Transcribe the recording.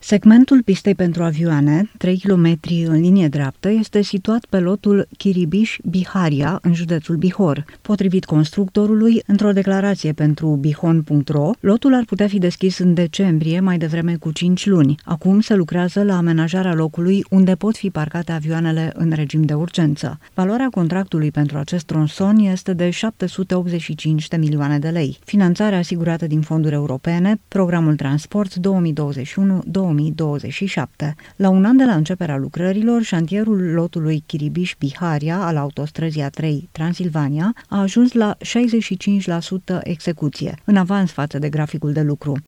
Segmentul pistei pentru avioane, 3 km în linie dreaptă, este situat pe lotul Chiribiș-Biharia, în județul Bihor. Potrivit constructorului, într-o declarație pentru bihon.ro, lotul ar putea fi deschis în decembrie, mai devreme cu 5 luni. Acum se lucrează la amenajarea locului unde pot fi parcate avioanele în regim de urgență. Valoarea contractului pentru acest tronson este de 785 de milioane de lei. Finanțarea asigurată din fonduri europene, programul Transport 2021-2027. La un an de la începerea lucrărilor, șantierul lotului Chiribiș-Biharia al autostrăzii A3 Transilvania a ajuns la 65% execuție, în avans față de graficul de lucru.